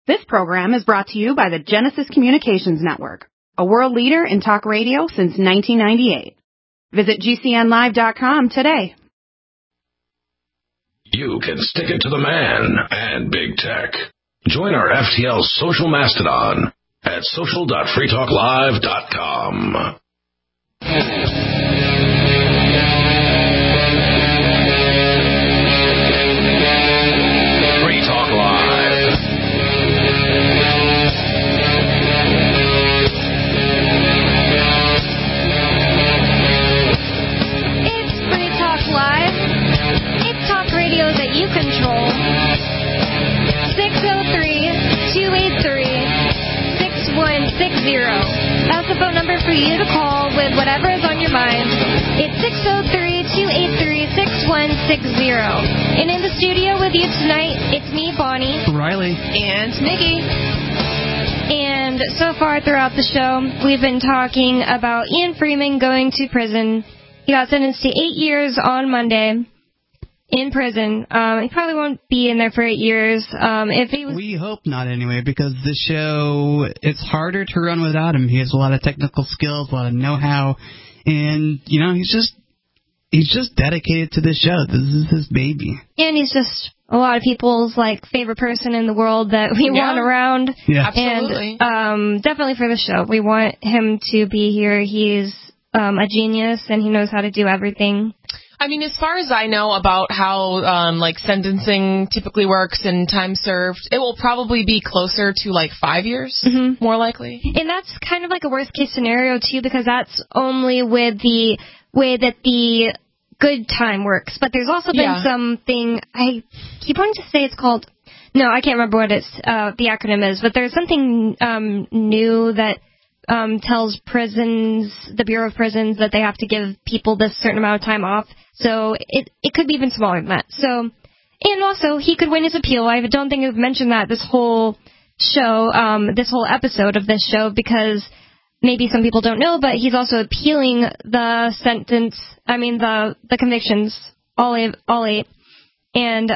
This program is brought to you by the Genesis Communications Network, a world leader in talk radio since 1998. Visit GCNlive.com today. You can stick it to the man and big tech. Join our FTL social mastodon at social.freetalklive.com. Free Talk Live. It's Free Talk Live. It's talk radio that you control. 603-283-6160. That's the phone number for you to call with whatever is on your mind. It's 603-283-6160. And in the studio with you tonight, it's me, Bonnie. Riley. And Nikki. And so far throughout the show, we've been talking about Ian Freeman going to prison. He got sentenced to 8 years on Monday in prison. He probably won't be in there for 8 years. If he was... We hope not, anyway, because this show, it's harder to run without him. He has a lot of technical skills, a lot of know-how, and, you know, he's just dedicated to this show. This is his baby. And he's just a lot of people's, like, favorite person in the world that we want around. Yeah, absolutely. And definitely for the show. We want him to be here. He's a genius, and he knows how to do everything. I mean, as far as I know about how, sentencing typically works and time served, it will probably be closer to, 5 years, more likely. And that's kind of like a worst-case scenario, too, because that's only with the way that the good time works. But there's also been something, I keep wanting to say it's called, no, I can't remember what the acronym is, but there's something new that tells prisons, the Bureau of Prisons, that they have to give people this certain amount of time off. So it could be even smaller than that. So, and also, he could win his appeal. I don't think I've mentioned that this whole show, this whole episode of this show, because maybe some people don't know, but he's also appealing the sentence, the convictions, all eight. And,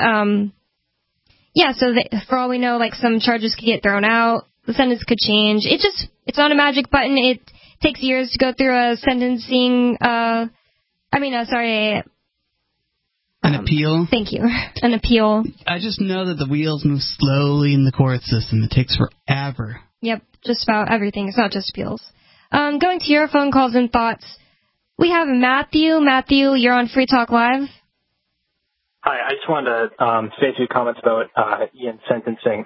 so for all we know, some charges could get thrown out, the sentence could change. It's not a magic button. It takes years to go through a sentencing, an appeal? Thank you. An appeal. I just know that the wheels move slowly in the court system. It takes forever. Yep, just about everything. It's not just appeals. Going to your phone calls and thoughts, we have Matthew. Matthew, you're on Free Talk Live. Hi, I just wanted to say a few comments about Ian's sentencing.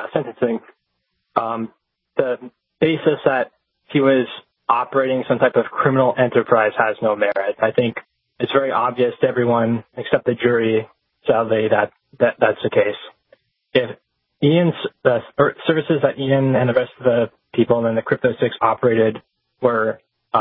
The basis that he was operating some type of criminal enterprise has no merit. I think it's very obvious to everyone except the jury, sadly, that that's the case. If Ian's services that Ian and the rest of the people in the Crypto 6 operated were,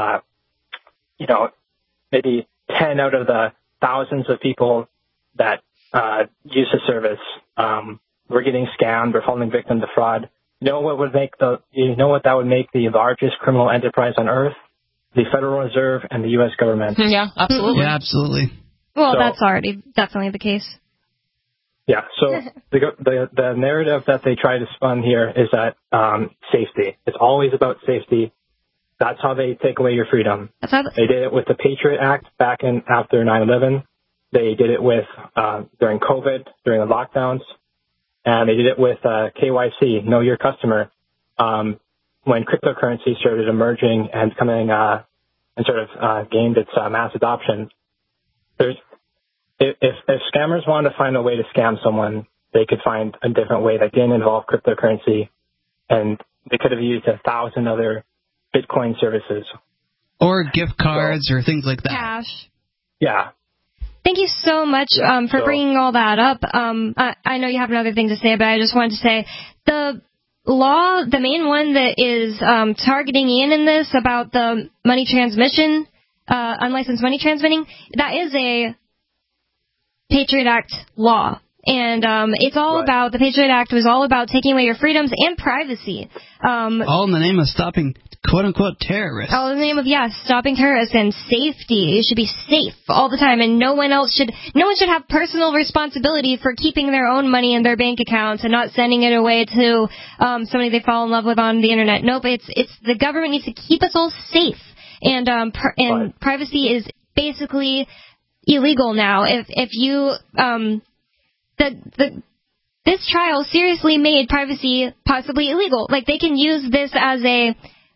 maybe 10 out of the thousands of people that use the service were getting scammed or falling victim to fraud, you know what that would make the largest criminal enterprise on earth? The Federal Reserve and the U.S. government. Yeah, absolutely. Yeah, absolutely. Well, that's already definitely the case. Yeah, so the narrative that they try to spun here is that safety. It's always about safety. That's how they take away your freedom. They did it with the Patriot Act back after 9/11. They did it with during COVID, during the lockdowns. And they did it with KYC, Know Your Customer, when cryptocurrency started emerging and coming and gained its mass adoption. If scammers wanted to find a way to scam someone, they could find a different way that didn't involve cryptocurrency, and they could have used 1,000 other Bitcoin services. Or gift cards or things like that. Cash. Yeah. Thank you so much for bringing all that up. I know you have another thing to say, but I just wanted to say the law, the main one that is targeting Ian in this about the money transmission, unlicensed money transmitting, that is a Patriot Act law. And it's all about, the Patriot Act was all about taking away your freedoms and privacy. All in the name of stopping quote-unquote terrorists. All in the name of, stopping terrorists and safety. You should be safe all the time, and no one should have personal responsibility for keeping their own money in their bank accounts and not sending it away to somebody they fall in love with on the internet. Nope, it's the government needs to keep us all safe, and privacy is basically illegal now. If you this trial seriously made privacy possibly illegal. Like, they can use this as a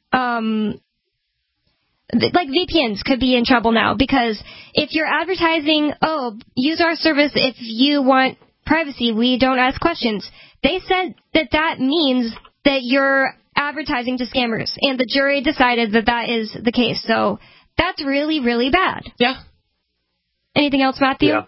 like VPNs could be in trouble now, because if you're advertising, use our service if you want privacy, we don't ask questions. They said that means that you're advertising to scammers, and the jury decided that is the case. So that's really, really bad. Yeah. Anything else, Matthew? Yeah.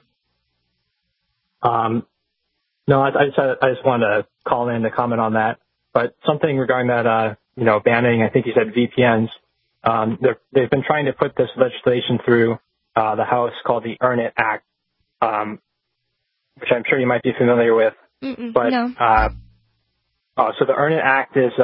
No, I just wanted to call in to comment on that. But something regarding that, banning, I think you said VPNs. They've been trying to put this legislation through the House called the Earn It Act, which I'm sure you might be familiar with. But no. So the Earn It Act is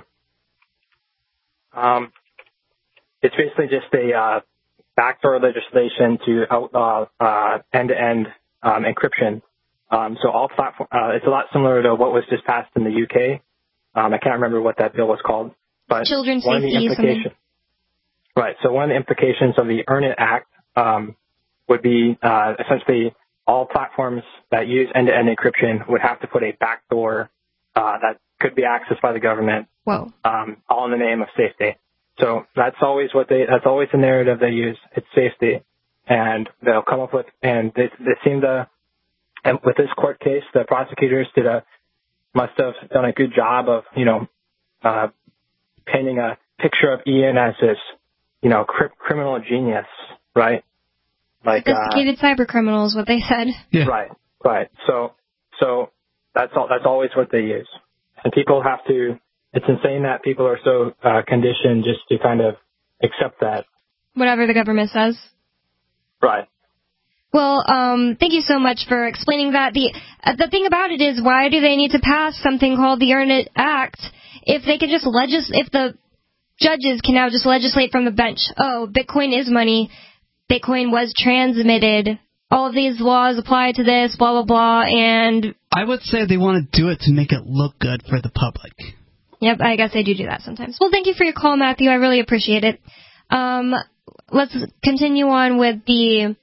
it's basically just a backdoor legislation to outlaw end-to-end encryption. So all platform, it's a lot similar to what was just passed in the UK. I can't remember what that bill was called, but Children's one Safety of the implications, right? So one of the implications of the Earn It Act would be essentially all platforms that use end-to-end encryption would have to put a backdoor that could be accessed by the government. Whoa! All in the name of safety. So that's always that's always the narrative they use. It's safety, and they'll come up with, and they seem to. And with this court case, the prosecutors must have done a good job of, painting a picture of Ian as this, criminal genius, right? Like sophisticated cyber criminals, what they said. Yeah. Right. So that's always what they use, and people have to. It's insane that people are so conditioned just to kind of accept that. Whatever the government says. Right. Well, thank you so much for explaining that. The thing about it is, why do they need to pass something called the Earn It Act if they can just if the judges can now just legislate from the bench? Oh, Bitcoin is money. Bitcoin was transmitted. All of these laws apply to this, blah, blah, blah, and... I would say they want to do it to make it look good for the public. Yep, I guess they do that sometimes. Well, thank you for your call, Matthew. I really appreciate it. Let's continue on with the...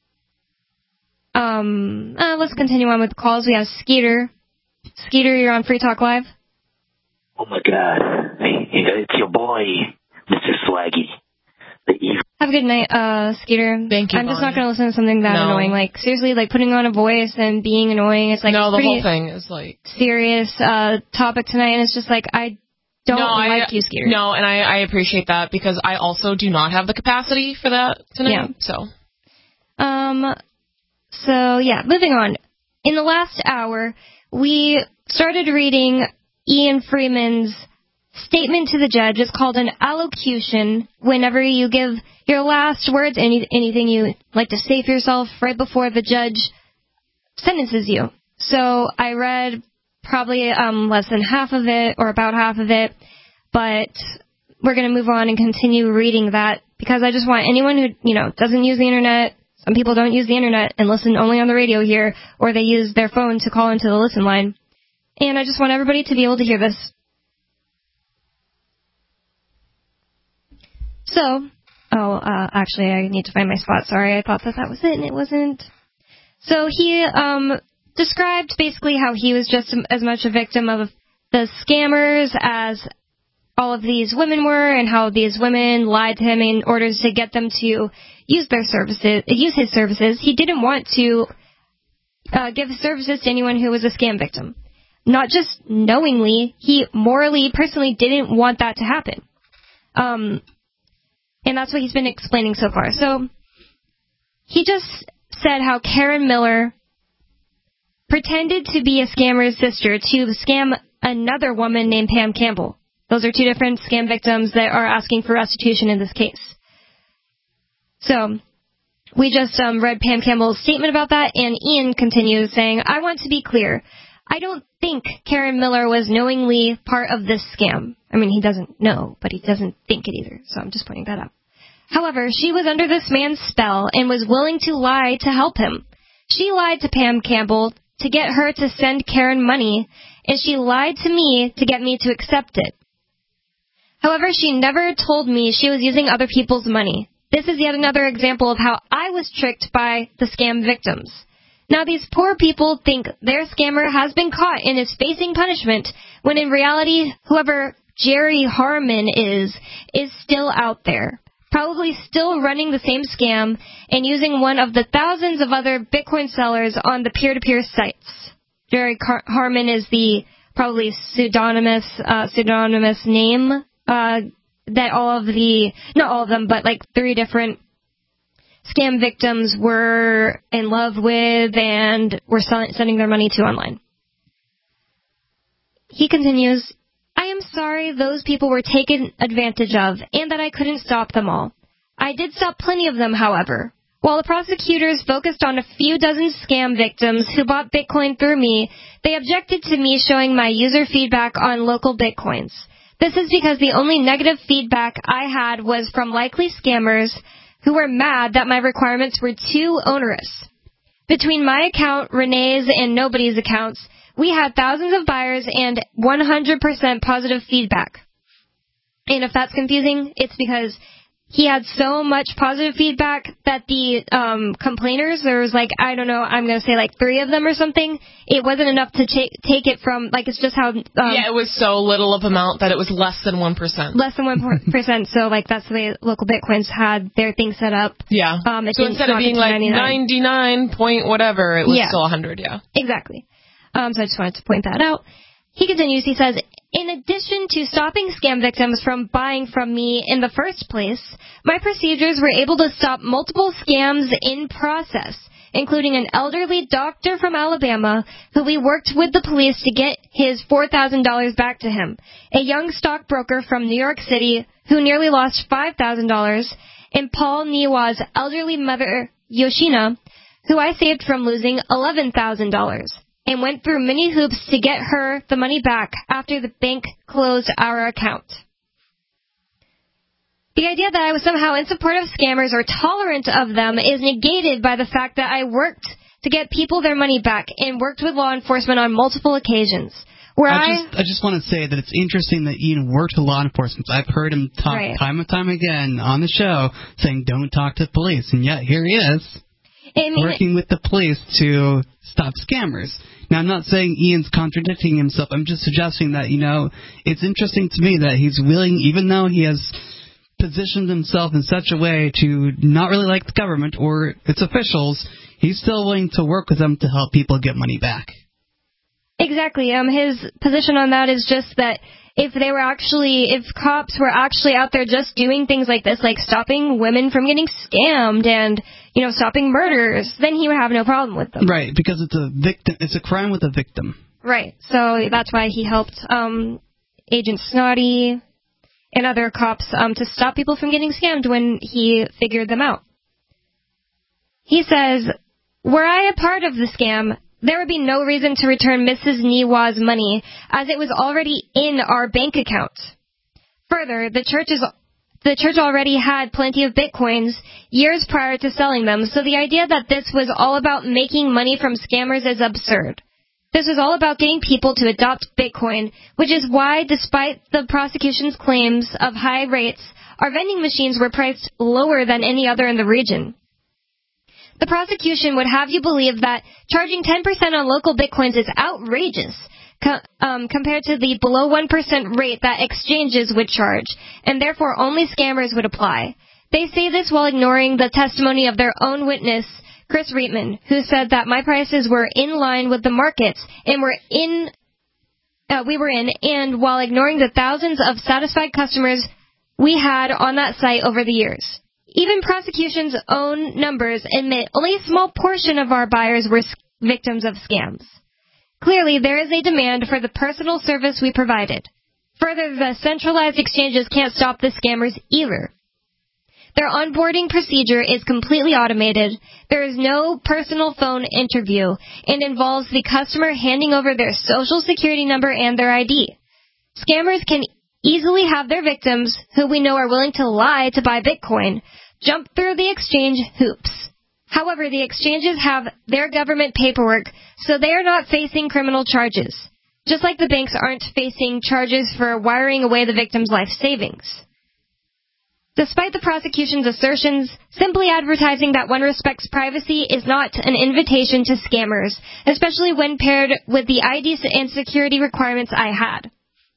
let's continue on with the calls. We have Skeeter. Skeeter, you're on Free Talk Live. Oh my God. Hey, it's your boy, Mr. Swaggy. Have a good night, Skeeter. Thank you, I'm just not going to listen to something that annoying. Like, seriously, like putting on a voice and being annoying. It's like the whole thing is like serious topic tonight, and it's just like I don't like you, Skeeter. No, and I appreciate that, because I also do not have the capacity for that tonight. Yeah. So, yeah, moving on. In the last hour, we started reading Ian Freeman's statement to the judge. It's called an allocution. Whenever you give your last words, anything you like to say for yourself right before the judge sentences you. So I read probably less than half of it, or about half of it, but we're going to move on and continue reading that, because I just want anyone who, doesn't use the internet. Some people don't use the internet and listen only on the radio here, or they use their phone to call into the listen line. And I just want everybody to be able to hear this. So, actually, I need to find my spot. Sorry, I thought that was it, and it wasn't. So he described basically how he was just as much a victim of the scammers as all of these women were, and how these women lied to him in order to get them to use his services. He didn't want to give his services to anyone who was a scam victim. Not just knowingly, he morally, personally didn't want that to happen. And that's what he's been explaining so far. So he just said how Karen Miller pretended to be a scammer's sister to scam another woman named Pam Campbell. Those are two different scam victims that are asking for restitution in this case. So we just read Pam Campbell's statement about that, and Ian continues saying, I want to be clear. I don't think Karen Miller was knowingly part of this scam. I mean, he doesn't know, but he doesn't think it either, so I'm just pointing that out. However, she was under this man's spell and was willing to lie to help him. She lied to Pam Campbell to get her to send Karen money, and she lied to me to get me to accept it. However, she never told me she was using other people's money. This is yet another example of how I was tricked by the scam victims. Now, these poor people think their scammer has been caught and is facing punishment, when in reality, whoever Jerry Harmon is still out there, probably still running the same scam and using one of the thousands of other Bitcoin sellers on the peer-to-peer sites. Jerry Harmon is the probably pseudonymous name that all of the, not all of them, but like 3 different scam victims were in love with and were sending their money to online. He continues, I am sorry those people were taken advantage of and that I couldn't stop them all. I did stop plenty of them, however. While the prosecutors focused on a few dozen scam victims who bought Bitcoin through me, they objected to me showing my user feedback on local Bitcoins. This is because the only negative feedback I had was from likely scammers who were mad that my requirements were too onerous. Between my account, Renee's, and Nobody's accounts, we had thousands of buyers and 100% positive feedback. And if that's confusing, it's because he had so much positive feedback that the complainers, there was like, I don't know, I'm going to say like 3 of them or something. It wasn't enough to take it from, like, it's just how... yeah, it was so little of amount that it was less than 1%. Less than 1%, so, like, that's the way local Bitcoins had their thing set up. Yeah. So instead of being, like, 99 point whatever, it was still 100, yeah. Exactly. So I just wanted to point that out. He continues, he says, in addition to stopping scam victims from buying from me in the first place, my procedures were able to stop multiple scams in process, including an elderly doctor from Alabama who we worked with the police to get his $4,000 back to him, a young stockbroker from New York City who nearly lost $5,000, and Paul Niwa's elderly mother, Yoshina, who I saved from losing $11,000. And went through many hoops to get her the money back after the bank closed our account. The idea that I was somehow in support of scammers or tolerant of them is negated by the fact that I worked to get people their money back and worked with law enforcement on multiple occasions. I just want to say that it's interesting that Ian worked with law enforcement. I've heard him talk time and time again on the show saying don't talk to the police, and yet here he is working with the police to stop scammers. Now, I'm not saying Ian's contradicting himself. I'm just suggesting that, it's interesting to me that he's willing, even though he has positioned himself in such a way to not really like the government or its officials, he's still willing to work with them to help people get money back. Exactly. His position on that is just that if cops were actually out there just doing things like this, like stopping women from getting scammed and, stopping murders, then he would have no problem with them. Right, because it's a crime with a victim. Right. So that's why he helped Agent Snotty and other cops to stop people from getting scammed when he figured them out. He says, were I a part of the scam, there would be no reason to return Mrs. Niwa's money, as it was already in our bank account. Further, the church already had plenty of Bitcoins years prior to selling them, so the idea that this was all about making money from scammers is absurd. This was all about getting people to adopt Bitcoin, which is why, despite the prosecution's claims of high rates, our vending machines were priced lower than any other in the region. The prosecution would have you believe that charging 10% on local Bitcoins is outrageous compared to the below 1% rate that exchanges would charge, and therefore only scammers would apply. They say this while ignoring the testimony of their own witness, Chris Reitman, who said that my prices were in line with the markets and and while ignoring the thousands of satisfied customers we had on that site over the years. Even prosecution's own numbers admit only a small portion of our buyers were victims of scams. Clearly, there is a demand for the personal service we provided. Further, the centralized exchanges can't stop the scammers either. Their onboarding procedure is completely automated. There is no personal phone interview and involves the customer handing over their social security number and their ID. Scammers can easily have their victims, who we know are willing to lie to buy Bitcoin, jump through the exchange hoops. However, the exchanges have their government paperwork, so they are not facing criminal charges, just like the banks aren't facing charges for wiring away the victim's life savings. Despite the prosecution's assertions, simply advertising that one respects privacy is not an invitation to scammers, especially when paired with the ID and security requirements I had.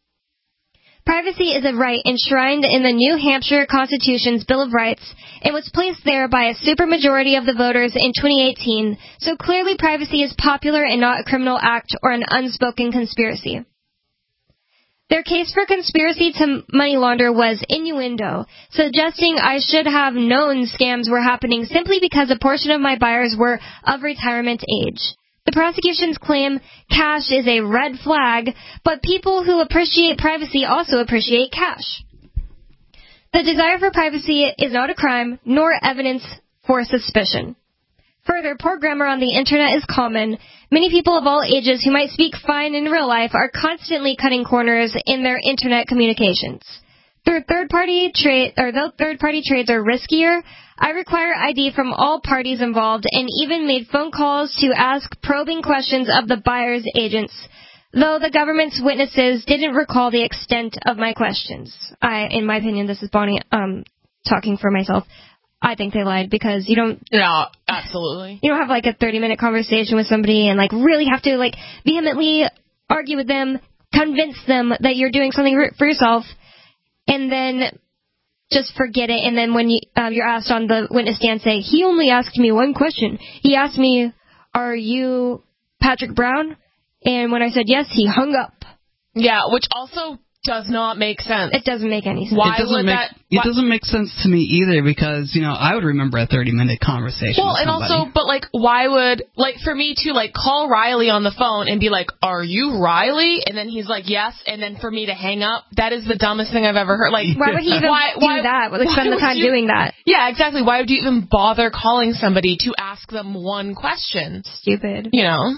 Privacy is a right enshrined in the New Hampshire Constitution's Bill of Rights and was placed there by a supermajority of the voters in 2018, so clearly privacy is popular and not a criminal act or an unspoken conspiracy. Their case for conspiracy to money launder was innuendo, suggesting I should have known scams were happening simply because a portion of my buyers were of retirement age. The prosecution's claim cash is a red flag, but people who appreciate privacy also appreciate cash. The desire for privacy is not a crime, nor evidence for suspicion. Further, poor grammar on the internet is common. Many people of all ages who might speak fine in real life are constantly cutting corners in their internet communications. Though third-party trades are riskier, I require ID from all parties involved and even made phone calls to ask probing questions of the buyer's agents, though the government's witnesses didn't recall the extent of my questions. In my opinion, this is Bonnie talking for myself. I think they lied because you don't... No, absolutely. You don't have like a 30-minute conversation with somebody and like really have to like vehemently argue with them, convince them that you're doing something for yourself, and then just forget it. And then when you're asked on the witness stand, say, he only asked me one question. He asked me, are you Patrick Brown? And when I said yes, he hung up. Yeah, which also does not make sense. It doesn't make any sense. It doesn't make sense to me either because, I would remember a 30-minute conversation with somebody. And also, but why would, for me to, call Riley on the phone and be like, are you Riley? And then he's like, yes, and then for me to hang up, that is the dumbest thing I've ever heard. Why would he even do that? Spend the time doing that? Yeah, exactly. Why would you even bother calling somebody to ask them one question? Stupid.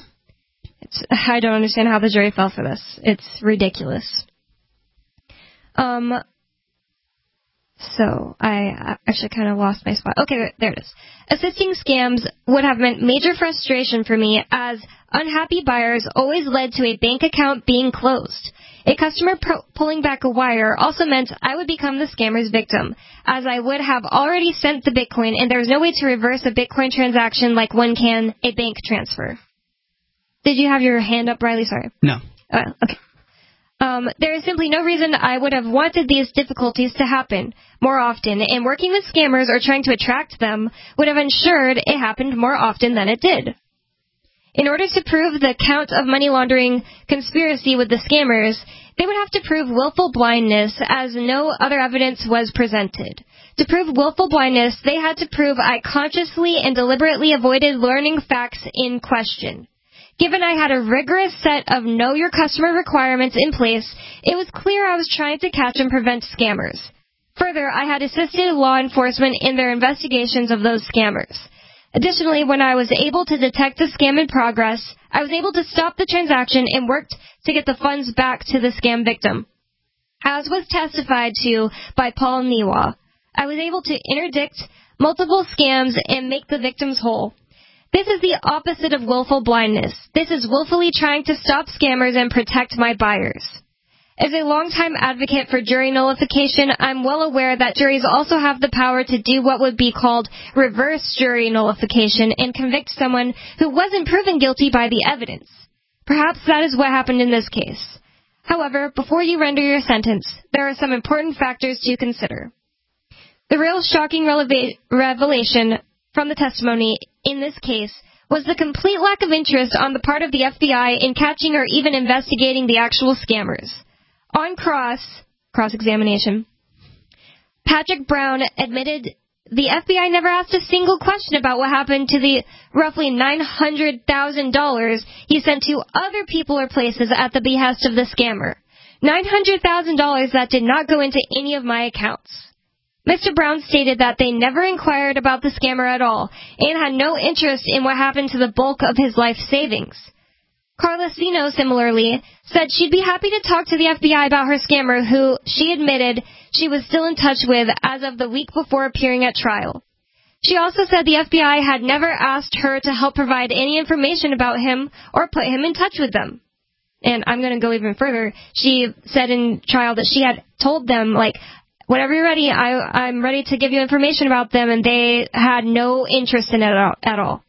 I don't understand how the jury fell for this. It's ridiculous. So I actually kind of lost my spot. Okay, there it is. Assisting scams would have meant major frustration for me, as unhappy buyers always led to a bank account being closed. A customer pulling back a wire also meant I would become the scammer's victim, as I would have already sent the Bitcoin, and there was no way to reverse a Bitcoin transaction like one can a bank transfer. Did you have your hand up, Riley? Sorry. No. Oh, okay. There is simply no reason I would have wanted these difficulties to happen more often, and working with scammers or trying to attract them would have ensured it happened more often than it did. In order to prove the count of money laundering conspiracy with the scammers, they would have to prove willful blindness, as no other evidence was presented. To prove willful blindness, they had to prove I consciously and deliberately avoided learning facts in question. Given I had a rigorous set of know your customer requirements in place, it was clear I was trying to catch and prevent scammers. Further, I had assisted law enforcement in their investigations of those scammers. Additionally, when I was able to detect the scam in progress, I was able to stop the transaction and worked to get the funds back to the scam victim. As was testified to by Paul Niwa, I was able to interdict multiple scams and make the victims whole. This is the opposite of willful blindness. This is willfully trying to stop scammers and protect my buyers. As a longtime advocate for jury nullification, I'm well aware that juries also have the power to do what would be called reverse jury nullification and convict someone who wasn't proven guilty by the evidence. Perhaps that is what happened in this case. However, before you render your sentence, there are some important factors to consider. The real shocking revelation from the testimony in this case was the complete lack of interest on the part of the FBI in catching or even investigating the actual scammers. On cross-examination, Patrick Brown admitted the FBI never asked a single question about what happened to the roughly $900,000 he sent to other people or places at the behest of the scammer. $900,000 that did not go into any of my accounts. Mr. Brown stated that they never inquired about the scammer at all and had no interest in what happened to the bulk of his life savings. Carla Sino, similarly, said she'd be happy to talk to the FBI about her scammer, who she admitted she was still in touch with as of the week before appearing at trial. She also said the FBI had never asked her to help provide any information about him or put him in touch with them. And I'm going to go even further. She said in trial that she had told them, like, whenever you're ready, I'm ready to give you information about them, and they had no interest in it at all.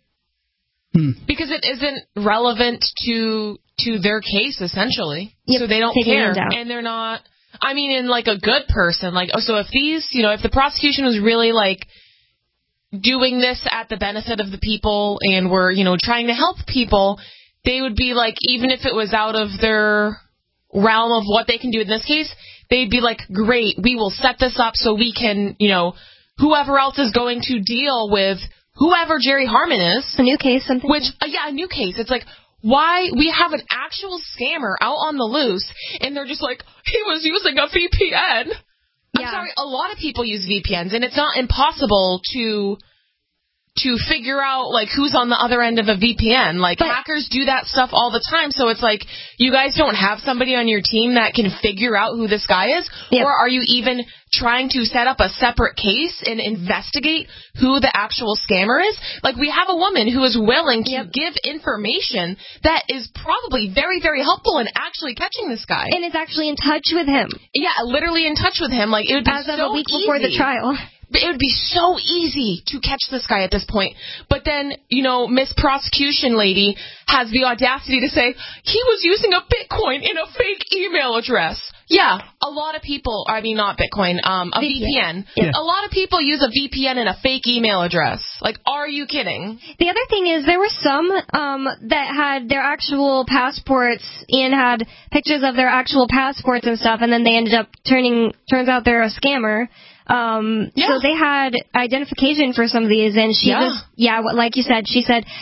Because it isn't relevant to their case, essentially. Yep, so they don't care. And they're not, I mean, in like a good person, like, so if these, if the prosecution was really like doing this at the benefit of the people and were, trying to help people, they would be like, even if it was out of their realm of what they can do in this case, they'd be like, great, we will set this up so we can, whoever else is going to deal with whoever Jerry Harmon is. A new case, something. Which, a new case. It's like, why we have an actual scammer out on the loose, and they're just like, he was using a VPN. I'm sorry, a lot of people use VPNs, and it's not impossible to figure out, like, who's on the other end of a VPN. Like, hackers do that stuff all the time, so it's like, you guys don't have somebody on your team that can figure out who this guy is? Yep. Or are you even trying to set up a separate case and investigate who the actual scammer is? Like, we have a woman who is willing to give information that is probably very, very helpful in actually catching this guy. And is actually in touch with him. Yeah, literally in touch with him. Like, it would be as of a week before the trial. It would be so easy to catch this guy at this point. But then, Miss Prosecution Lady has the audacity to say, he was using a Bitcoin in a fake email address. Yeah, a lot of people, I mean, not Bitcoin, a VPN. Yeah. A lot of people use a VPN in a fake email address. Like, are you kidding? The other thing is there were some that had their actual passports and had pictures of their actual passports and stuff, and then they ended up turns out they're a scammer. So they had identification for some of these, and she was, like you said, she said,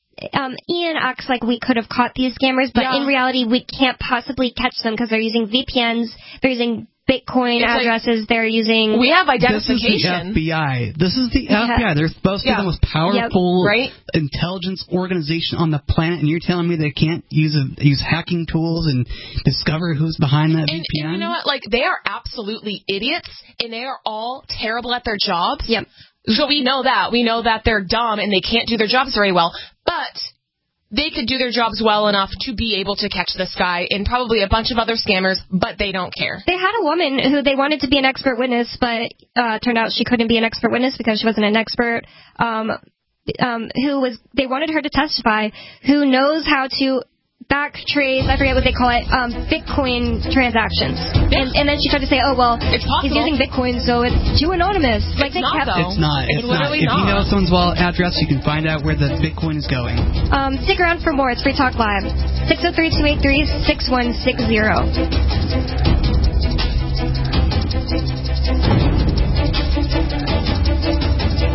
Ian acts like we could have caught these scammers, but in reality, we can't possibly catch them because they're using VPNs, they're using Bitcoin addresses, they're using... We have identification. This is the FBI. They're supposed to be the most powerful intelligence organization on the planet, and you're telling me they can't use hacking tools and discover who's behind that VPN? And you know what? Like, they are absolutely idiots, and they are all terrible at their jobs. Yep. So we know that. We know that they're dumb and they can't do their jobs very well. But they could do their jobs well enough to be able to catch this guy and probably a bunch of other scammers, but they don't care. They had a woman who they wanted to be an expert witness, but turned out she couldn't be an expert witness because she wasn't an expert. They wanted her to testify, who knows how to backtrace, I forget what they call it, Bitcoin transactions. And then she tried to say, oh, well, he's using Bitcoin, so it's too anonymous. Like, it's not. It's not. If you know someone's wallet address, you can find out where the Bitcoin is going. Stick around for more. It's Free Talk Live. 603-283-6160.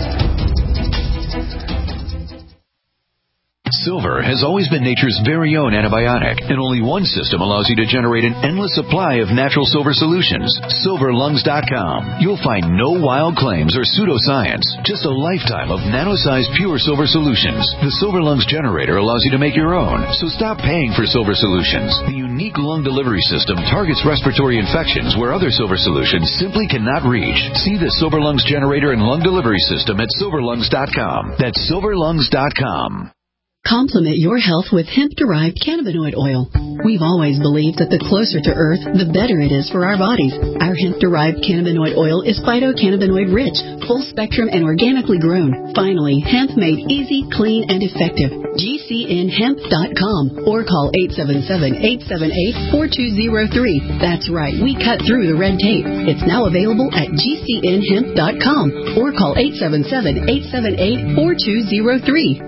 Silver has always been nature's very own antibiotic, and only one system allows you to generate an endless supply of natural silver solutions. SilverLungs.com. You'll find no wild claims or pseudoscience, just a lifetime of nano-sized pure silver solutions. The Silver Lungs generator allows you to make your own, so stop paying for silver solutions. The unique lung delivery system targets respiratory infections where other silver solutions simply cannot reach. See the Silver Lungs generator and lung delivery system at SilverLungs.com. That's SilverLungs.com. Complement your health with hemp-derived cannabinoid oil. We've always believed that the closer to Earth, the better it is for our bodies. Our hemp-derived cannabinoid oil is phytocannabinoid-rich, full-spectrum, and organically grown. Finally, hemp made easy, clean, and effective. GCNhemp.com or call 877-878-4203. That's right, we cut through the red tape. It's now available at GCNhemp.com or call 877-878-4203.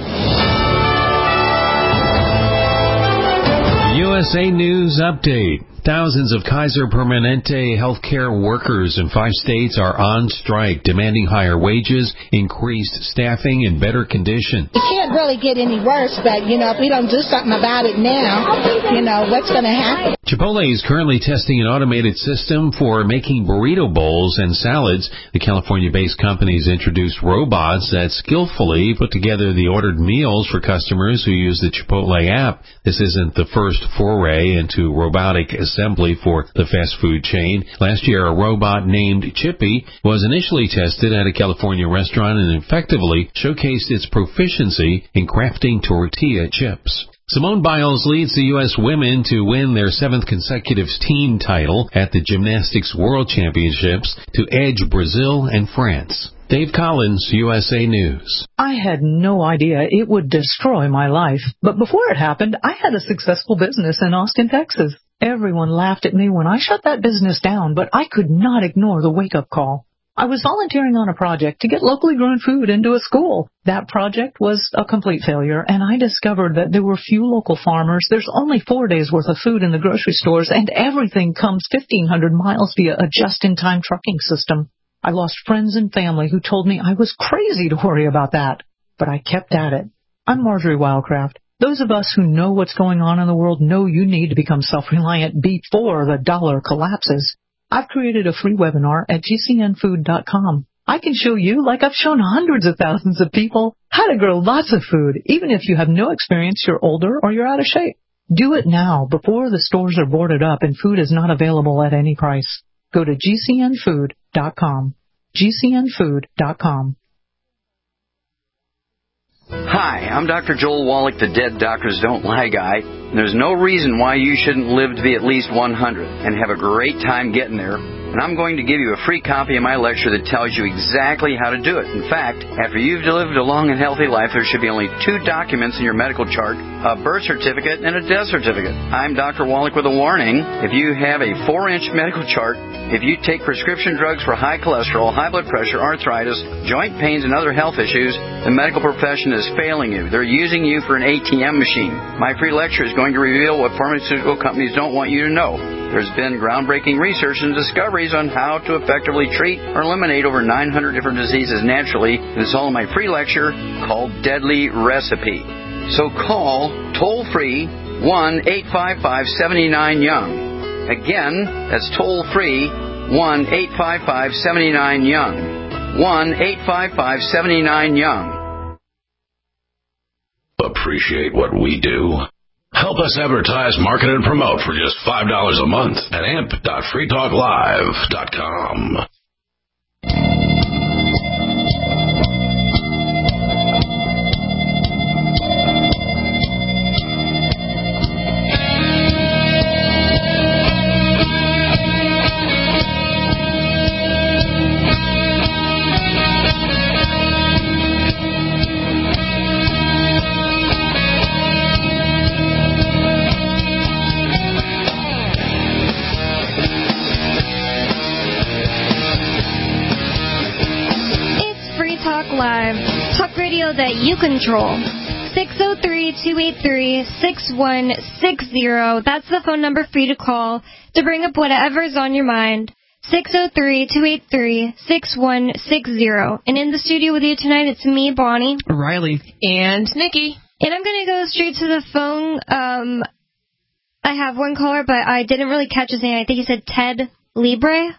USA News Update. Thousands of Kaiser Permanente healthcare workers in 5 states are on strike, demanding higher wages, increased staffing, and better conditions. It can't really get any worse, but, if we don't do something about it now, what's going to happen? Chipotle is currently testing an automated system for making burrito bowls and salads. The California-based company's introduced robots that skillfully put together the ordered meals for customers who use the Chipotle app. This isn't the first foray into robotic assembly for the fast food chain. Last year, a robot named Chippy was initially tested at a California restaurant and effectively showcased its proficiency in crafting tortilla chips. Simone Biles leads the U.S. women to win their 7th consecutive team title at the Gymnastics World Championships to edge Brazil and France. Dave Collins, USA News. I had no idea it would destroy my life, but before it happened, I had a successful business in Austin, Texas. Everyone laughed at me when I shut that business down, but I could not ignore the wake-up call. I was volunteering on a project to get locally grown food into a school. That project was a complete failure, and I discovered that there were few local farmers. There's only 4 days' worth of food in the grocery stores, and everything comes 1,500 miles via a just-in-time trucking system. I lost friends and family who told me I was crazy to worry about that, but I kept at it. I'm Marjorie Wildcraft. Those of us who know what's going on in the world know you need to become self-reliant before the dollar collapses. I've created a free webinar at gcnfood.com. I can show you, like I've shown hundreds of thousands of people, how to grow lots of food, even if you have no experience, you're older, or you're out of shape. Do it now before the stores are boarded up and food is not available at any price. Go to gcnfood.com. gcnfood.com. Hi, I'm Dr. Joel Wallach, the Dead Doctors Don't Lie guy. There's no reason why you shouldn't live to be at least 100 and have a great time getting there. And I'm going to give you a free copy of my lecture that tells you exactly how to do it. In fact, after you've lived a long and healthy life, there should be only 2 documents in your medical chart, a birth certificate and a death certificate. I'm Dr. Wallach with a warning. If you have a 4-inch medical chart, if you take prescription drugs for high cholesterol, high blood pressure, arthritis, joint pains, and other health issues, the medical profession is failing you. They're using you for an ATM machine. My free lecture is going to reveal what pharmaceutical companies don't want you to know. There's been groundbreaking research and discoveries on how to effectively treat or eliminate over 900 different diseases naturally. It's all in my free lecture called Deadly Recipe. So call toll-free 1-855-79-YOUNG. Again, that's toll-free 1-855-79-YOUNG. 1-855-79-YOUNG. Appreciate what we do? Help us advertise, market, and promote for just $5 a month at amp.freetalklive.com. Live, talk radio that you control. 603-283-6160. That's the phone number for you to call to bring up whatever's on your mind. 603-283-6160. And in the studio with you tonight, it's me, Bonnie. Riley. And Nikki. And I'm going to go straight to the phone. I have one caller, but I didn't really catch his name. I think he said Ted Libre.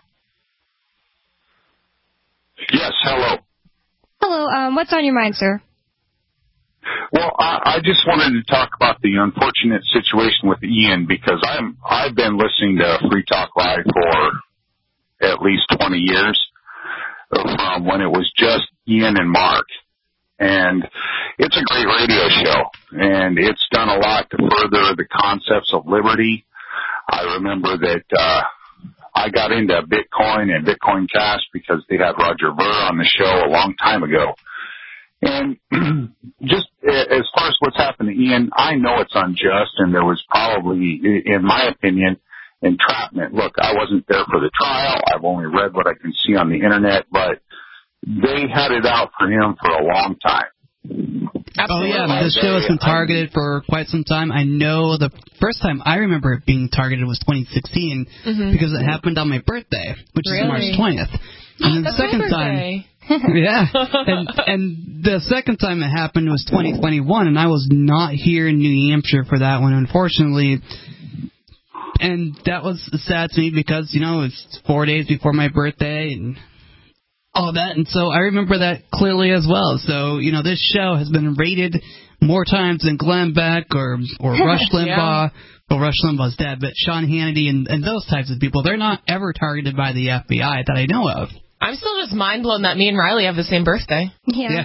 Yes, hello. Hello, what's on your mind, sir? Well, I just wanted to talk about the unfortunate situation with Ian because I've been listening to Free Talk Live for at least 20 years from when it was just Ian and Mark. And it's a great radio show, and it's done a lot to further the concepts of liberty. I remember that I got into Bitcoin and Bitcoin Cash because they had Roger Ver on the show a long time ago. And just as far as what's happened to Ian, I know it's unjust, and there was probably, in my opinion, entrapment. Look, I wasn't there for the trial. I've only read what I can see on the Internet, but they had it out for him for a long time. Absolutely. Oh, yeah, this show has been targeted for quite some time. I know the first time I remember it being targeted was 2016 because it happened on my birthday, which is March 20th. And then the second time... yeah, and the second time it happened was 2021, and I was not here in New Hampshire for that one, unfortunately. And that was sad to me because, you know, it's 4 days before my birthday and all that, and so I remember that clearly as well. So, you know, this show has been rated more times than Glenn Beck or Rush Limbaugh. Well, Rush Limbaugh's dead, but Sean Hannity and those types of people, they're not ever targeted by the FBI that I know of. I'm still just mind blown that me and Riley have the same birthday. Yeah.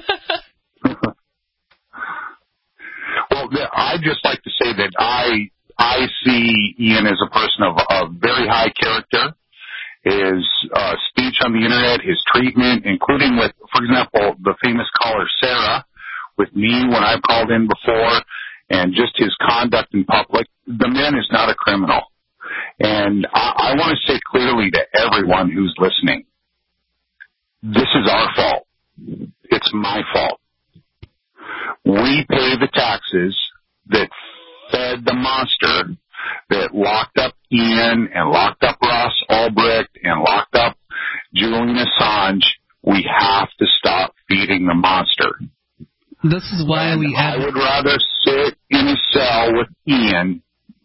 Well, I'd just like to say that I see Ian as a person of very high character. His speech on the internet, his treatment, including with, for example, the famous caller Sarah, with me when I've called in before, and just his conduct in public. The man is not a criminal. And I want to say clearly to everyone who's listening, this is our fault. It's my fault. We pay the taxes that fed the monster that locked up Ian and locked up Ross Ulbricht and locked up Julian Assange. We have to stop feeding the monster. This is why I would rather sit in a cell with Ian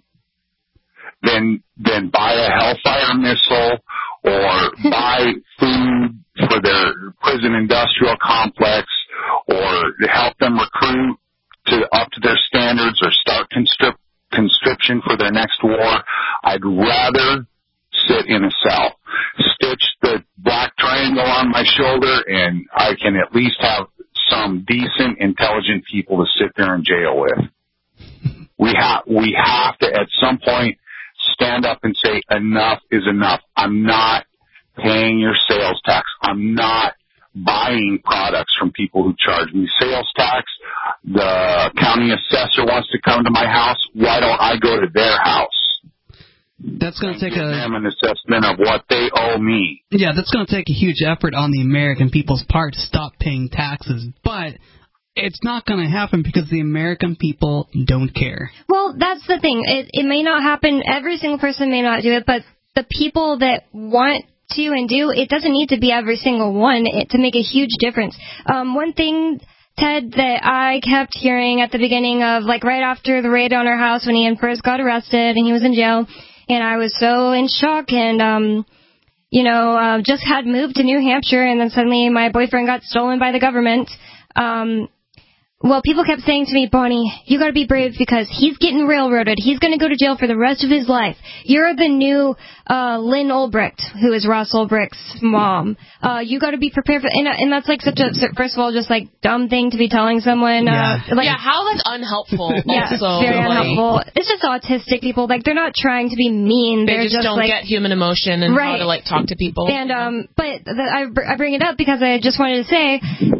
than buy a Hellfire missile or buy food for their prison industrial complex or help them recruit up to their standards or start conscription for their next war. I'd rather sit in a cell, stitch the black triangle on my shoulder, and I can at least have some decent, intelligent people to sit there in jail with. We have to, at some point, stand up and say, enough is enough. I'm not paying your sales tax. I'm not buying products from people who charge me sales tax. The county assessor wants to come to my house. Why don't I go to their house? That's going to take an assessment of what they owe me. Yeah, that's going to take a huge effort on the American people's part to stop paying taxes, but it's not going to happen because the American people don't care. Well, that's the thing. It may not happen. Every single person may not do it, but the people that want to and do, it doesn't need to be every single one to make a huge difference. One thing, Ted, that I kept hearing at the beginning of, like, right after the raid on our house when Ian first got arrested and he was in jail, and I was so in shock and, just had moved to New Hampshire, and then suddenly my boyfriend got stolen by the government. Well, people kept saying to me, Bonnie, you got to be brave because he's getting railroaded. He's going to go to jail for the rest of his life. You're the new Lynn Ulbricht, who is Ross Ulbricht's mom. You got to be prepared for, and that's like such a, first of all, just like dumb thing to be telling someone. How that's unhelpful. Yeah, also, very unhelpful. It's just autistic people. Like, they're not trying to be mean. They just don't like, get human emotion and how to like talk to people. And I bring it up because I just wanted to say,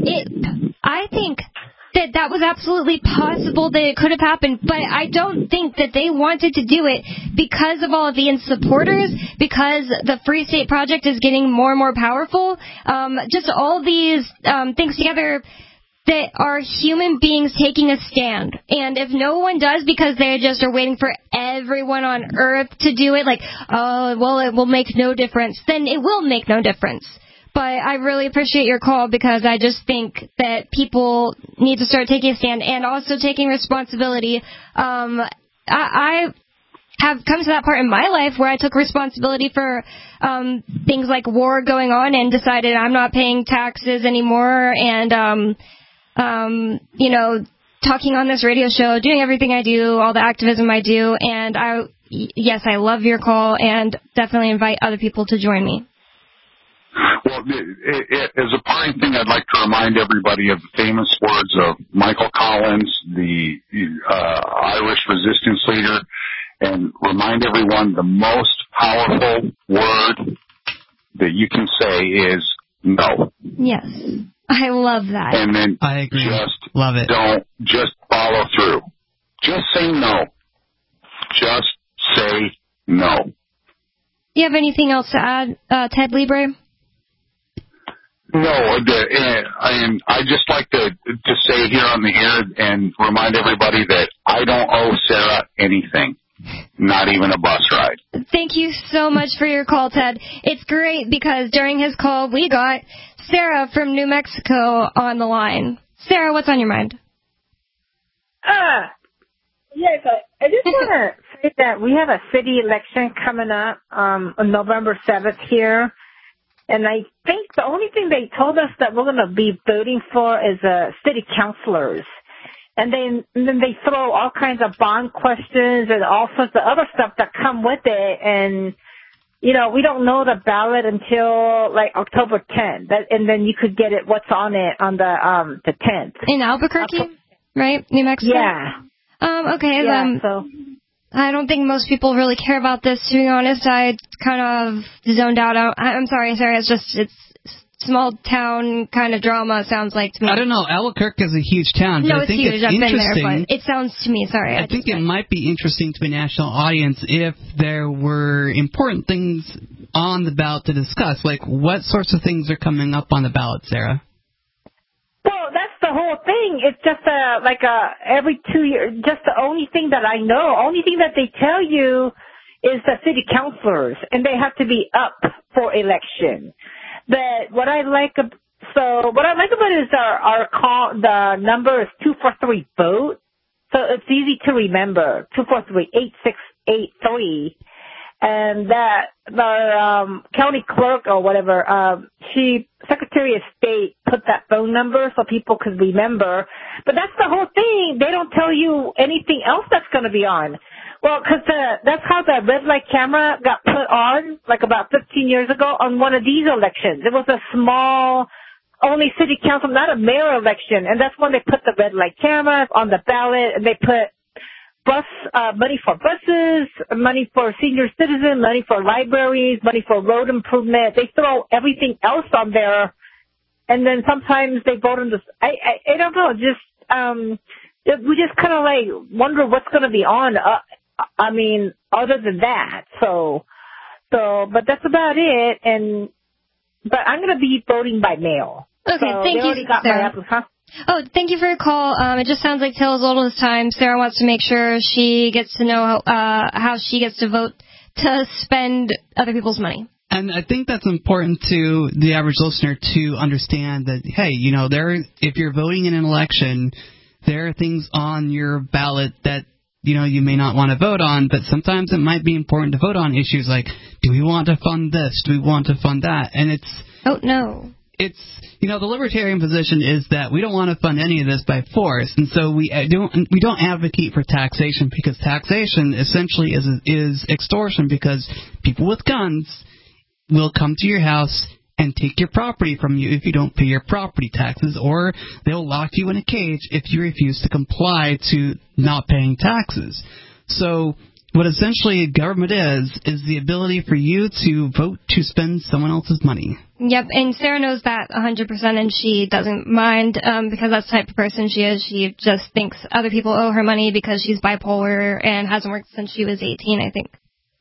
I think that was absolutely possible that it could have happened, but I don't think that they wanted to do it because of all of Ian's supporters, because the Free State Project is getting more and more powerful. Just all these things together that are human beings taking a stand. And if no one does because they just are waiting for everyone on Earth to do it, like, oh, well, it will make no difference, then it will make no difference. But I really appreciate your call because I just think that people need to start taking a stand and also taking responsibility. I have come to that part in my life where I took responsibility for things like war going on and decided I'm not paying taxes anymore and, talking on this radio show, doing everything I do, all the activism I do. And I love your call and definitely invite other people to join me. Well, as a parting thing, I'd like to remind everybody of the famous words of Michael Collins, the Irish resistance leader, and remind everyone the most powerful word that you can say is no. Yes, I love that. And then I agree. Love it. Don't just follow through. Just say no. Just say no. Do you have anything else to add, Ted Libre? No, and I just like to say here on the air and remind everybody that I don't owe Sarah anything, not even a bus ride. Thank you so much for your call, Ted. It's great because during his call, we got Sarah from New Mexico on the line. Sarah, what's on your mind? Yes, I just want to say that we have a city election coming up on November 7th here. And I think the only thing they told us that we're going to be voting for is city councilors. And then they throw all kinds of bond questions and all sorts of other stuff that come with it. And, you know, we don't know the ballot until like October 10th. And then you could get it, what's on it on the 10th. In Albuquerque, right? New Mexico? Yeah. Okay. Yeah, so I don't think most people really care about this, to be honest. I kind of zoned out. I'm sorry, Sarah. It's small town kind of drama, sounds like to me. I don't know. Albuquerque is a huge town. No, but it's huge. I've been there, but it sounds to me, sorry. I think it might be interesting to a national audience if there were important things on the ballot to discuss. Like, what sorts of things are coming up on the ballot, Sarah? Well, that's the whole thing. It's just every 2 years, just the only thing that I know. Only thing that they tell you is the city councilors, and they have to be up for election. But what I like about it is our call, the number is 243-VOTE. So it's easy to remember, 243-8683. And that the county clerk or whatever, Secretary of State put that phone number so people could remember. But that's the whole thing. They don't tell you anything else that's going to be on. Well, because that's how the red light camera got put on, like about 15 years ago, on one of these elections. It was a small, only city council, not a mayor election. And that's when they put the red light cameras on the ballot, and they put money for buses, money for senior citizens, money for libraries, money for road improvement. They throw everything else on there, and then sometimes they vote on this. I don't know. We just kind of like wonder what's going to be on. I mean, other than that. But that's about it. But I'm going to be voting by mail. Okay, so thank you. Sarah. My application. Huh? Oh, thank you for your call. It just sounds like Till is old as time. Sarah wants to make sure she gets to know how she gets to vote to spend other people's money. And I think that's important to the average listener to understand that, hey, you know, if you're voting in an election, there are things on your ballot that, you know, you may not want to vote on, but sometimes it might be important to vote on issues like, do we want to fund this? Do we want to fund that? And oh, no. It's, you know, the libertarian position is that we don't want to fund any of this by force, and so we don't advocate for taxation, because taxation essentially is extortion, because people with guns will come to your house and take your property from you if you don't pay your property taxes, or they'll lock you in a cage if you refuse to comply to not paying taxes. So what essentially government is the ability for you to vote to spend someone else's money. Yep, and Sarah knows that 100%, and she doesn't mind because that's the type of person she is. She just thinks other people owe her money because she's bipolar and hasn't worked since she was 18, I think.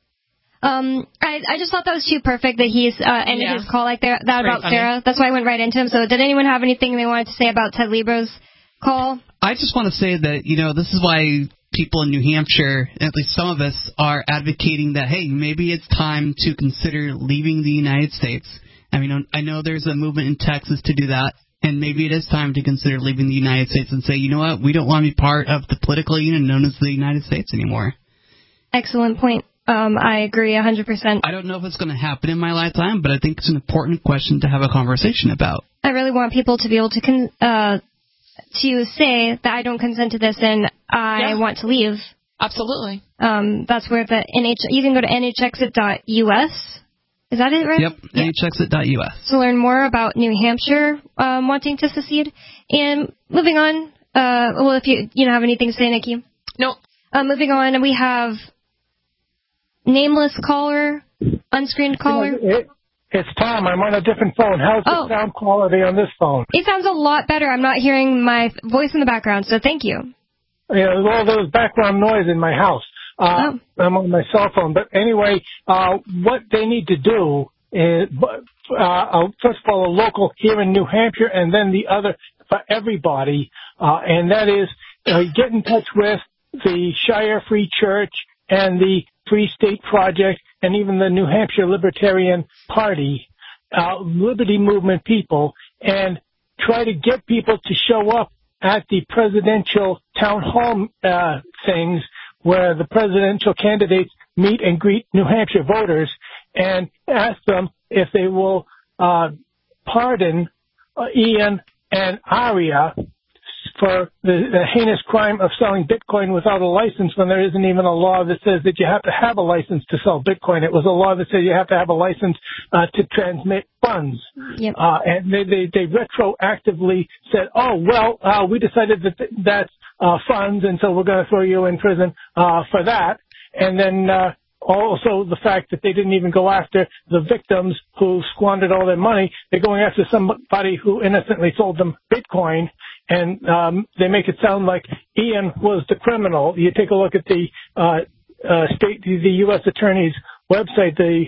I just thought that was too perfect that he's ended his call like that about funny. Sarah. That's why I went right into him. So did anyone have anything they wanted to say about Ted Libro's call? I just want to say that, you know, this is why people in New Hampshire, at least some of us, are advocating that, hey, maybe it's time to consider leaving the United States. I mean, I know there's a movement in Texas to do that, and maybe it is time to consider leaving the United States and say, you know what, we don't want to be part of the political unit known as the United States anymore. Excellent point. I agree 100%. I don't know if it's going to happen in my lifetime, but I think it's an important question to have a conversation about. I really want people to be able to say that I don't consent to this and I want to leave. Absolutely. That's where you can go to nhexit.us. Is that it, right? Yep, nhexit.us. To learn more about New Hampshire wanting to secede. And moving on, if you don't have anything to say, Nikki? No. Moving on, we have nameless caller, unscreened caller. It's Tom. I'm on a different phone. How's the sound quality on this phone? It sounds a lot better. I'm not hearing my voice in the background, so thank you. Yeah, well, there was background noise in my house. I'm on my cell phone. But anyway, what they need to do first of all, a local here in New Hampshire, and then the other for everybody, and that is get in touch with the Shire Free Church and the Free State Project and even the New Hampshire Libertarian Party, Liberty Movement people, and try to get people to show up at the presidential town hall things where the presidential candidates meet and greet New Hampshire voters and ask them if they will pardon Ian and Aria for the heinous crime of selling Bitcoin without a license when there isn't even a law that says that you have to have a license to sell Bitcoin. It was a law that said you have to have a license to transmit funds. Yep. And they retroactively said, oh, well, we decided that that's funds, and so we're going to throw you in prison for that. And then also the fact that they didn't even go after the victims who squandered all their money. They're going after somebody who innocently sold them Bitcoin, and they make it sound like Ian was the criminal. You take a look at the the U.S. Attorney's website, the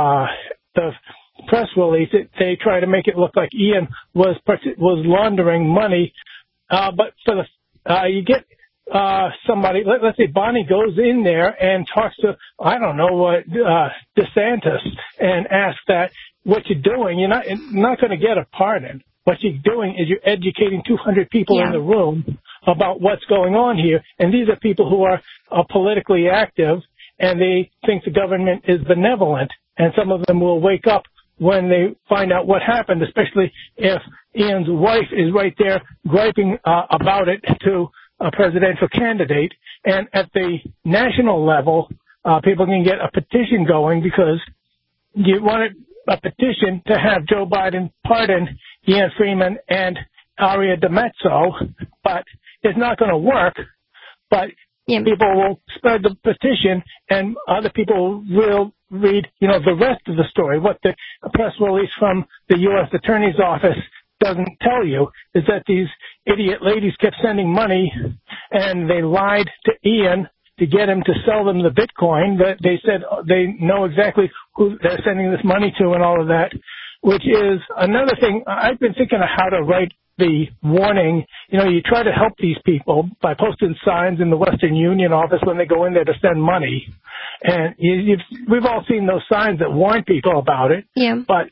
press release. They try to make it look like Ian was laundering money, but for the you get somebody, let's say Bonnie goes in there and talks to, I don't know, DeSantis and asks that, what you're doing, you're not going to get a pardon. What you're doing is you're educating 200 people in the room about what's going on here. And these are people who are politically active, and they think the government is benevolent. And some of them will wake up when they find out what happened, especially if Ian's wife is right there griping about it to a presidential candidate. And at the national level, people can get a petition going, because you want a petition to have Joe Biden pardon Ian Freeman and Aria DiMezzo, but it's not going to work. But people will spread the petition, and other people will read, the rest of the story. What the press release from the U.S. Attorney's Office doesn't tell you is that these idiot ladies kept sending money, and they lied to Ian to get him to sell them the Bitcoin. That they said they know exactly who they're sending this money to and all of that, which is another thing. I've been thinking of how to write the warning. You try to help these people by posting signs in the Western Union office when they go in there to send money. And we've all seen those signs that warn people about it. Yeah. But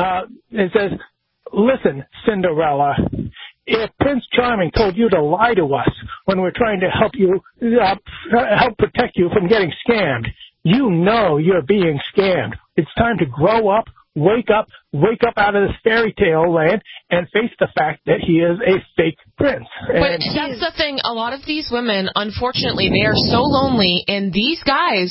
it says, listen, Cinderella, if Prince Charming told you to lie to us when we're trying to help you, help protect you from getting scammed, you're being scammed. It's time to grow up, wake up out of this fairy tale land and face the fact that he is a fake prince. But that's the thing. A lot of these women, unfortunately, they are so lonely. And these guys,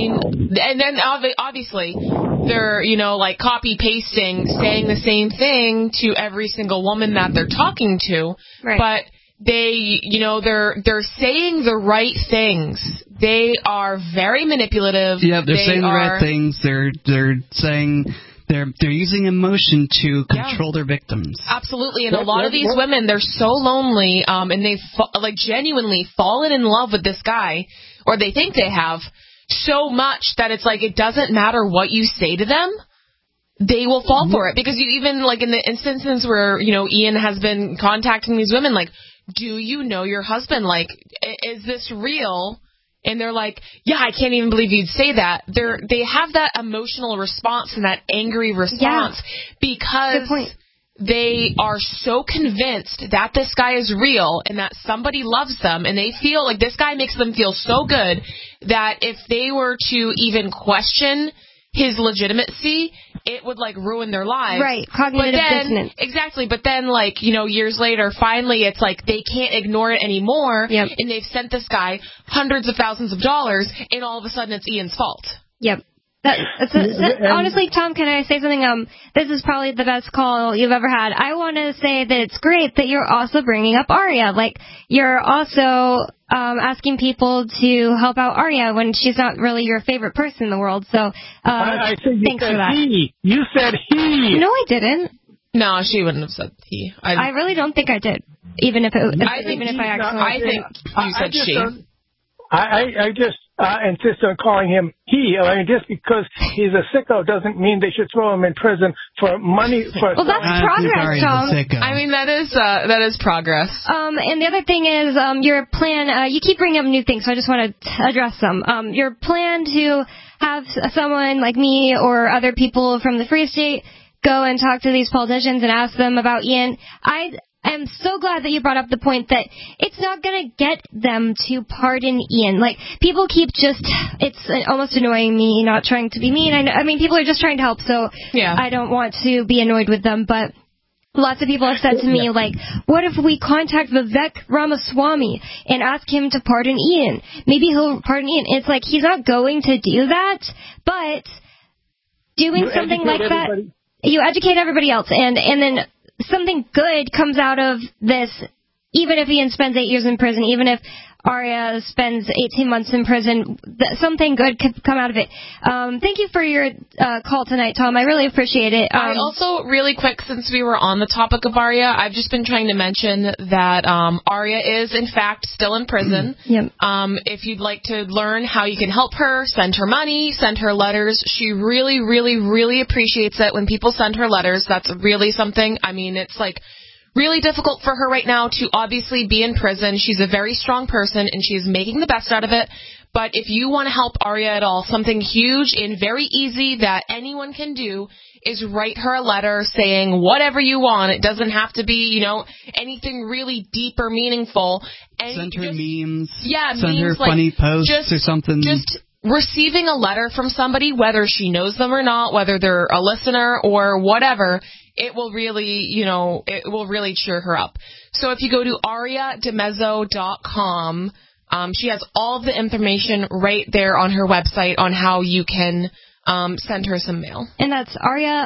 and then obviously they're, like copy pasting, saying the same thing to every single woman that they're talking to. Right. But they, they're saying the right things. They are very manipulative. Yeah, they're saying the right things. They're saying they're using emotion to control their victims. Absolutely, and a lot of these women, they're so lonely, and they've genuinely fallen in love with this guy, or they think they have, so much that it's like it doesn't matter what you say to them. They will fall for it, because you even, like in the instances where, Ian has been contacting these women, like, do you know your husband? Like, is this real? And they're like, yeah, I can't even believe you'd say that. They have that emotional response and that angry response because they are so convinced that this guy is real and that somebody loves them, and they feel like this guy makes them feel so good that if they were to even question his legitimacy, it would ruin their lives. Right, cognitive dissonance. Exactly, but then years later, finally it's like they can't ignore it anymore, and they've sent this guy hundreds of thousands of dollars, and all of a sudden it's Ian's fault. Yep. Honestly, Tom, can I say something? This is probably the best call you've ever had. I want to say that it's great that you're also bringing up Aria. You're also asking people to help out Aria when she's not really your favorite person in the world. So I said you thanks said for that. He. You said he. No, I didn't. No, she wouldn't have said he. I really don't think I did. Even if I actually. I think you said she. insist on calling him he. I mean, just because he's a sicko doesn't mean they should throw him in prison for money. Well, that's progress, Tom. I mean, that is progress. And the other thing is your plan. You keep bringing up new things, so I just want to address them. Your plan to have someone like me or other people from the Free State go and talk to these politicians and ask them about Ian. I'm so glad that you brought up the point that it's not going to get them to pardon Ian. Like, people keep it's almost annoying me, not trying to be mean. I mean, people are just trying to help, so yeah. I don't want to be annoyed with them, but lots of people have said to me, like, what if we contact Vivek Ramaswamy and ask him to pardon Ian? Maybe he'll pardon Ian. It's like, he's not going to do that, but doing something like that, you educate everybody else, and then something good comes out of this, even if Ian spends 8 years in prison, even if Arya spends 18 months in prison, something good could come out of it. Thank you for your call tonight, Tom. I really appreciate it. I also, really quick, since we were on the topic of Arya, I've just been trying to mention that Arya is, in fact, still in prison. Yep. If you'd like to learn how you can help her, send her money, send her letters. She really, really, really appreciates it when people send her letters. That's really something. I mean, it's like really difficult for her right now to obviously be in prison. She's a very strong person, and she's making the best out of it. But if you want to help Arya at all, something huge and very easy that anyone can do is write her a letter saying whatever you want. It doesn't have to be, anything really deep or meaningful. And send her memes. Yeah, send memes, her funny posts or something. Just receiving a letter from somebody, whether she knows them or not, whether they're a listener or whatever, it will really, it will really cheer her up. So if you go to AryaDiMezzo.com, she has all of the information right there on her website on how you can send her some mail. And that's Arya,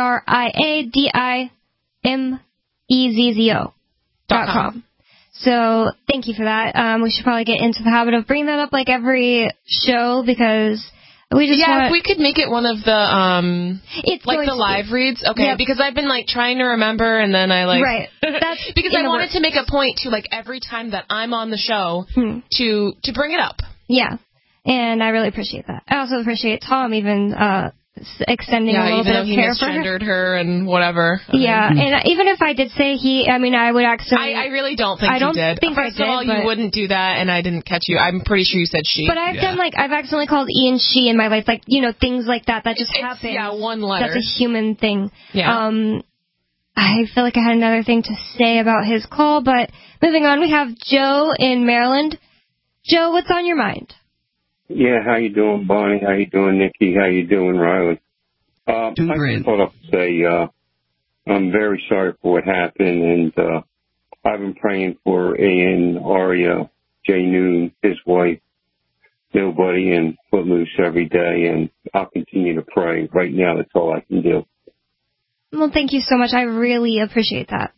ARIADIMEZZO.com. So thank you for that. We should probably get into the habit of bringing that up like every show because we just if we could make it one of the like the live reads. Okay, yep. Because I've been like trying to remember and then I right. That's because I wanted to make a point to like every time that I'm on the show to bring it up. Yeah. And I really appreciate that. I also appreciate Tom even extending a little bit of care for her. Even though he misgendered her and whatever. Yeah, and even if I did say I would accidentally... I really don't think you did. First of all, you wouldn't do that, and I didn't catch you. I'm pretty sure you said she. But I've done, I've accidentally called Ian she in my life. Things like that. That just happens. Yeah, one letter. That's a human thing. Yeah. I feel like I had another thing to say about his call, but moving on, we have Joe in Maryland. Joe, what's on your mind? Yeah, how you doing, Bonnie? How you doing, Nikki? How you doing, Riley? Doing great. I just thought I'd say I'm very sorry for what happened, and I've been praying for Ian, Arya, Jay Noon, his wife, Nobody, and Footloose every day, and I'll continue to pray. Right now, that's all I can do. Well, thank you so much. I really appreciate that.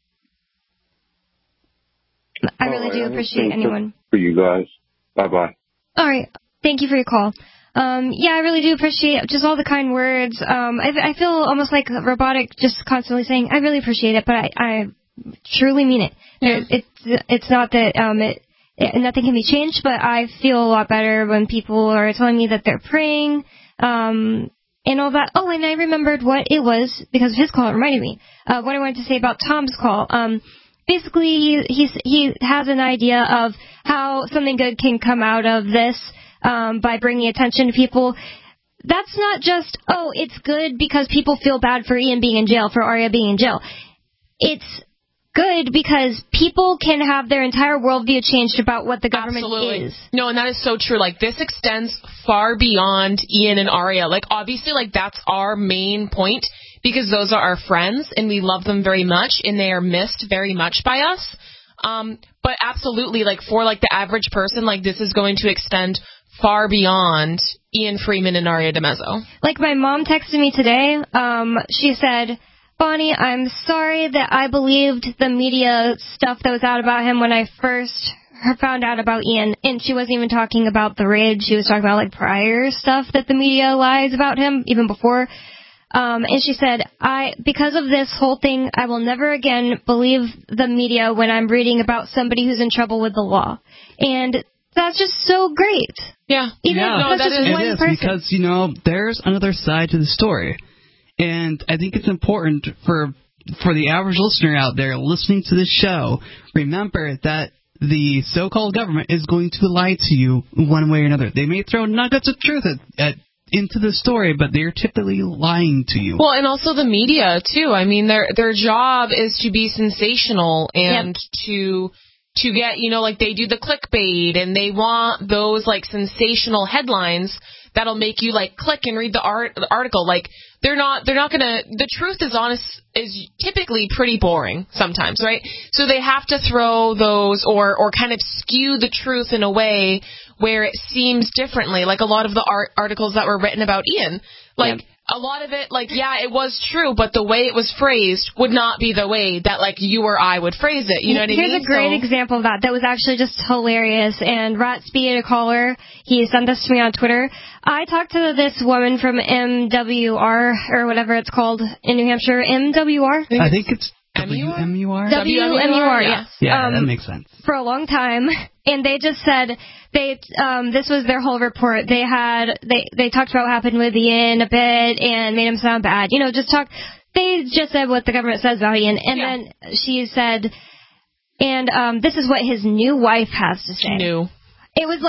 I really do appreciate anyone. For you guys. Bye-bye. All right. Thank you for your call. I really do appreciate just all the kind words. I feel almost like robotic, just constantly saying, I really appreciate it, but I truly mean it. Yeah. It's not that nothing can be changed, but I feel a lot better when people are telling me that they're praying and all that. Oh, and I remembered what it was because of his call. It reminded me what I wanted to say about Tom's call. Basically, he has an idea of how something good can come out of this by bringing attention to people. That's not just, it's good because people feel bad for Ian being in jail, for Arya being in jail. It's good because people can have their entire worldview changed about what the government is. No, and that is so true. This extends far beyond Ian and Arya. Obviously, that's our main point because those are our friends and we love them very much and they are missed very much by us. But absolutely, for the average person, this is going to extend far beyond Ian Freeman and Arya DiMezzo. My mom texted me today. She said, Bonnie, I'm sorry that I believed the media stuff that was out about him when I first found out about Ian. And she wasn't even talking about the raid. She was talking about prior stuff that the media lies about him, even before. And she said, because of this whole thing, I will never again believe the media when I'm reading about somebody who's in trouble with the law. And That's just so great. Yeah. Even if that's just one person. Because, there's another side to the story. And I think it's important for the average listener out there listening to this show, remember that the so-called government is going to lie to you one way or another. They may throw nuggets of truth into the story, but they're typically lying to you. Well, and also the media, too. I mean, their job is to be sensational and to get, they do the clickbait, and they want those, sensational headlines that'll make you, click and read the article. They're not gonna, the truth is typically pretty boring sometimes, right? So they have to throw those or kind of skew the truth in a way where it seems differently, like a lot of the articles that were written about Ian. A lot of it, it was true, but the way it was phrased would not be the way that, you or I would phrase it. You know what I mean? Here's a great example of that. That was actually just hilarious. And Ratsby, a caller, he sent this to me on Twitter. I talked to this woman from MWR, or whatever it's called in New Hampshire. MWR? I think it's WMUR? WMUR, yes. Yeah, that makes sense. For a long time. And they just said this was their whole report. They talked about what happened with Ian a bit and made him sound bad. They just said what the government says about Ian. And then she said, and this is what his new wife has to say. New. It was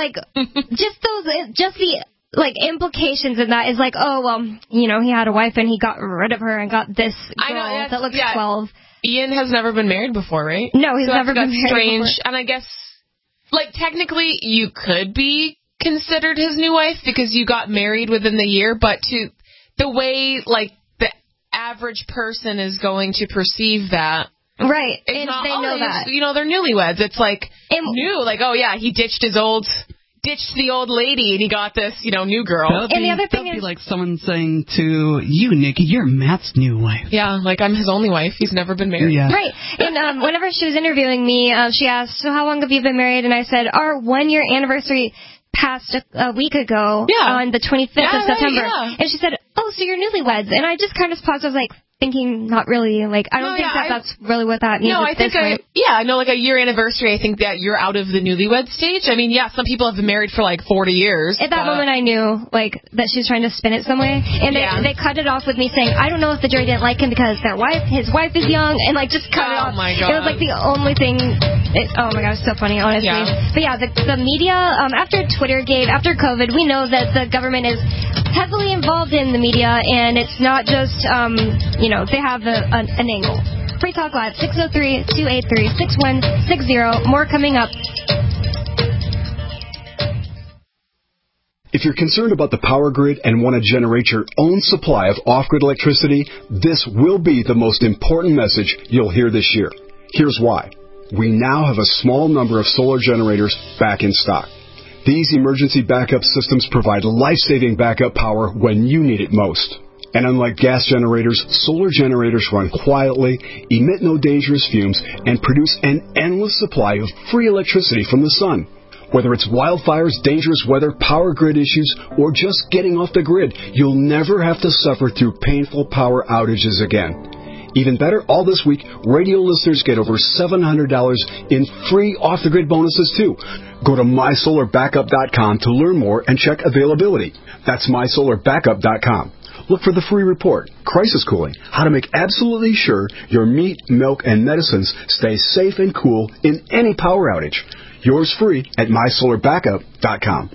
just the implications in that is he had a wife and he got rid of her and got this girl that looks 12. Ian has never been married before, right? No, he's never been married strange before. And I guess, technically you could be considered his new wife because you got married within the year, but to the way, the average person is going to perceive that. Right. It's and not, they know that. They're newlyweds. It's new. He ditched the old lady and he got this, new girl. That'd be like someone saying to you, Nikki, you're Matt's new wife. Yeah, I'm his only wife. He's never been married. Yeah. Right. And whenever she was interviewing me, she asked, so how long have you been married? And I said, our 1-year anniversary passed a week ago on the 25th of September. Right, And she said, oh, so you're newlyweds. And I just kind of paused. I was like, thinking not really, I don't think that's really what that means. No, I think a year anniversary, I think that you're out of the newlywed stage. I mean, some people have been married for 40 years. At that moment I knew, that she was trying to spin it some way. And they cut it off with me saying, I don't know if the jury didn't like him because his wife is young, and just cut it off. Oh my God. It was the only thing, oh my God, it was so funny, honestly. Yeah. But the media, after Twittergate, after COVID, we know that the government is heavily involved in the media, and it's not just, they have an angle. Free Talk Live, 603-283-6160. More coming up. If you're concerned about the power grid and want to generate your own supply of off-grid electricity, this will be the most important message you'll hear this year. Here's why. We now have a small number of solar generators back in stock. These emergency backup systems provide life-saving backup power when you need it most. And unlike gas generators, solar generators run quietly, emit no dangerous fumes, and produce an endless supply of free electricity from the sun. Whether it's wildfires, dangerous weather, power grid issues, or just getting off the grid, you'll never have to suffer through painful power outages again. Even better, all this week, radio listeners get over $700 in free off-the-grid bonuses, too. Go to MySolarBackup.com to learn more and check availability. That's MySolarBackup.com. Look for the free report, Crisis Cooling, how to make absolutely sure your meat, milk, and medicines stay safe and cool in any power outage. Yours free at MySolarBackup.com.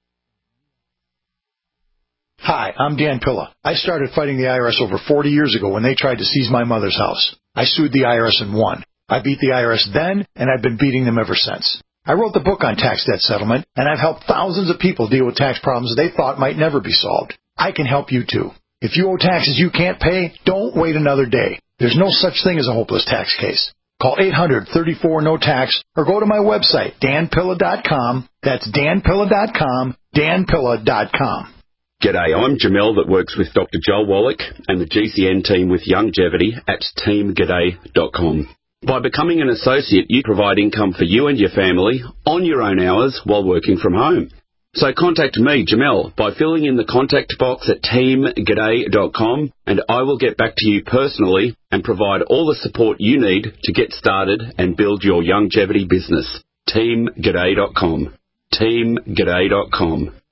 Hi, I'm Dan Pilla. I started fighting the IRS over 40 years ago when they tried to seize my mother's house. I sued the IRS and won. I beat the IRS then, and I've been beating them ever since. I wrote the book on tax debt settlement, and I've helped thousands of people deal with tax problems they thought might never be solved. I can help you too. If you owe taxes you can't pay, don't wait another day. There's no such thing as a hopeless tax case. Call 800-34-NO-TAX or go to my website, danpilla.com. That's danpilla.com, danpilla.com. G'day, I'm Jamel that works with Dr. Joel Wallach and the GCN team with Longevity at teamg'day.com. By becoming an associate, you provide income for you and your family on your own hours while working from home. So contact me, Jamel, by filling in the contact box at teamg'day.com, and I will get back to you personally and provide all the support you need to get started and build your longevity business. teamg'day.com. teamg'day.com.